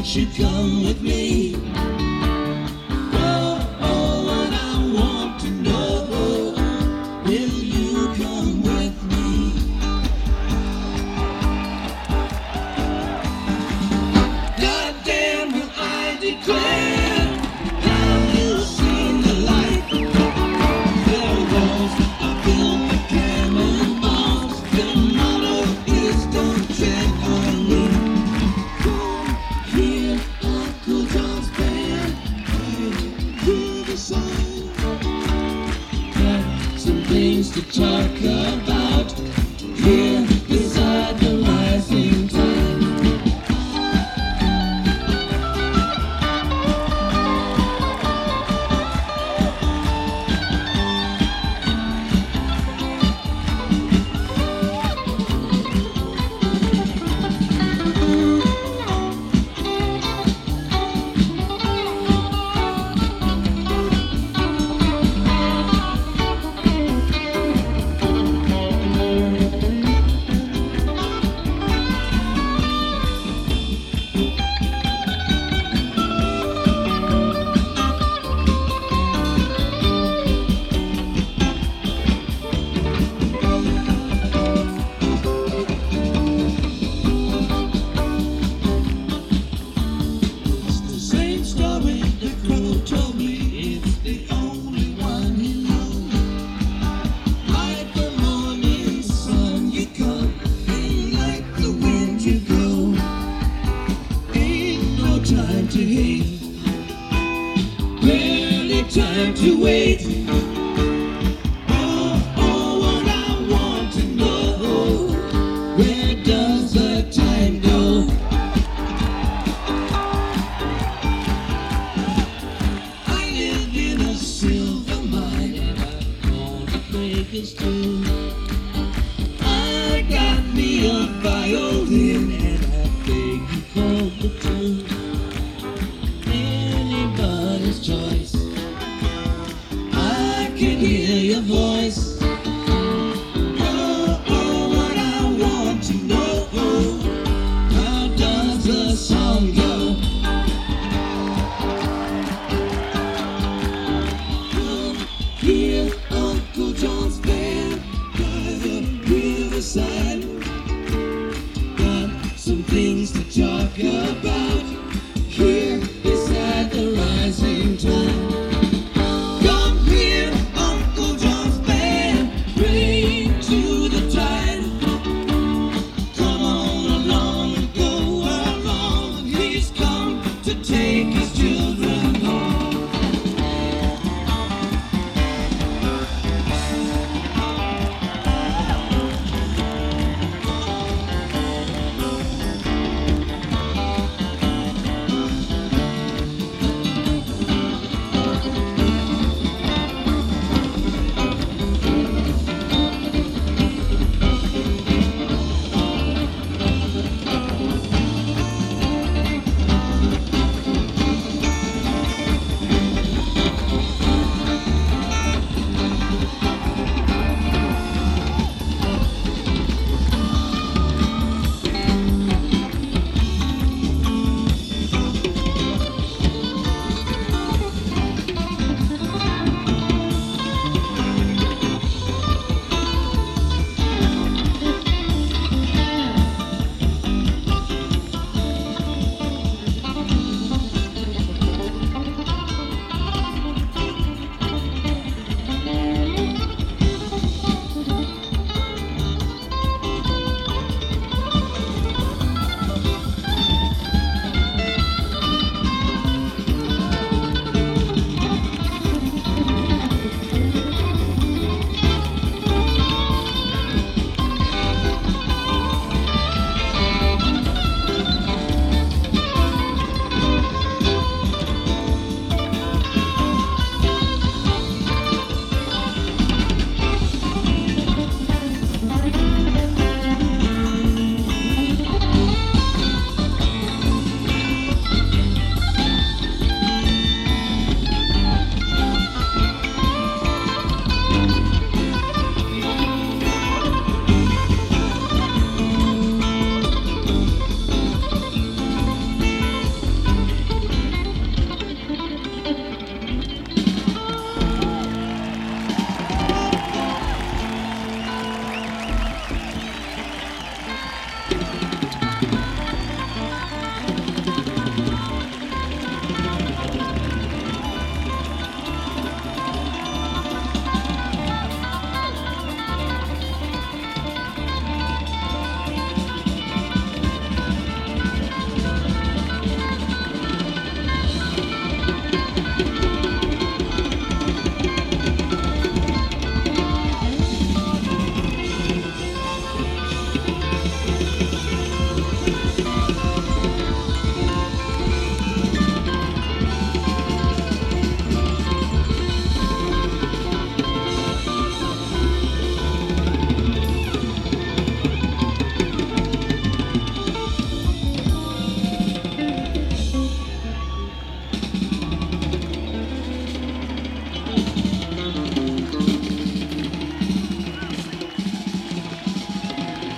won't you come with me? Oh, oh, what I want to know, will you come with me? Goddamn, will I declare, have you seen the light? There was a built with cannonballs, the motto is don't tread on me. Come hear Uncle John's band, hear the sound. Got some things to talk about here beside the rising tide. Time to hate, barely time to wait. Oh, oh, what I want to know, where does the time go? I live in a silver mine and I'm gonna break its tune. I got me a violin and I beg you for the tune. Anybody's choice, I can hear your voice. Oh, oh, what I want to know, how does the song go? Come hear Uncle John's band by the riverside. Got some things to talk about